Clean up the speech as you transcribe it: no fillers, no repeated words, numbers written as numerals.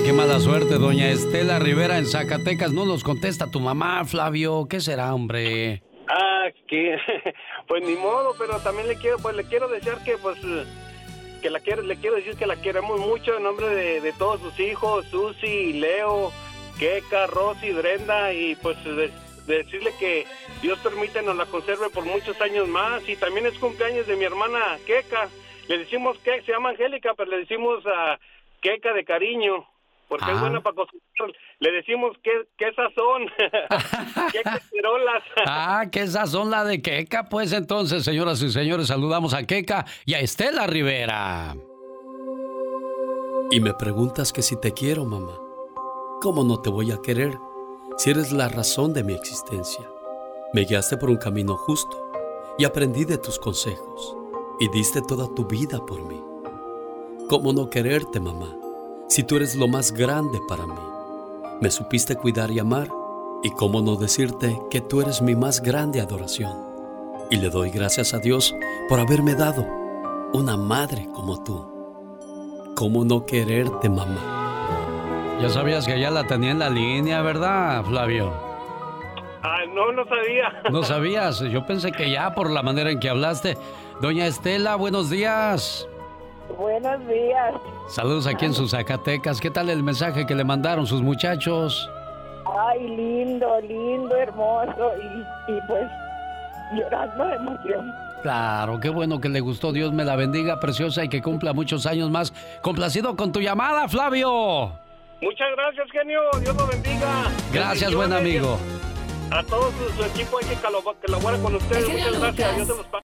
qué mala suerte, doña Estela Rivera en Zacatecas. No nos contesta tu mamá, Flavio. ¿Qué será, hombre? Que pues ni modo, pero también le quiero desear que le quiero decir que la queremos mucho en nombre de todos sus hijos, Susi, Leo, Keka, Rosy, Brenda, y pues decirle que Dios permite nos la conserve por muchos años más. Y también es cumpleaños de mi hermana Keka. Le decimos que se llama Angélica, pero le decimos a Keka de cariño, porque es buena para cocinar. Le decimos qué sazón. Qué cacerolas. Qué sazón la de Keka. Pues entonces, señoras y señores, saludamos a Keka y a Estela Rivera. Y me preguntas que si te quiero, mamá. ¿Cómo no te voy a querer si eres la razón de mi existencia? Me guiaste por un camino justo y aprendí de tus consejos y diste toda tu vida por mí. ¿Cómo no quererte, mamá, si tú eres lo más grande para mí? Me supiste cuidar y amar, y cómo no decirte que tú eres mi más grande adoración. Y le doy gracias a Dios por haberme dado una madre como tú. ¿Cómo no quererte, mamá? Ya sabías que ya la tenía en la línea, ¿verdad, Flavio? No sabía. ¿No sabías? Yo pensé que ya por la manera en que hablaste. Doña Estela, buenos días. Buenos días. Saludos aquí en sus Zacatecas. ¿Qué tal el mensaje que le mandaron sus muchachos? Ay, lindo, hermoso. Y pues llorando de emoción. Claro, qué bueno que le gustó. Dios me la bendiga, preciosa, y que cumpla muchos años más. Complacido con tu llamada, Flavio. Muchas gracias, genio. Dios lo bendiga. Gracias, buen amigo. A todo su equipo hay que colaborar con ustedes. Muchas gracias. Dios se los pague.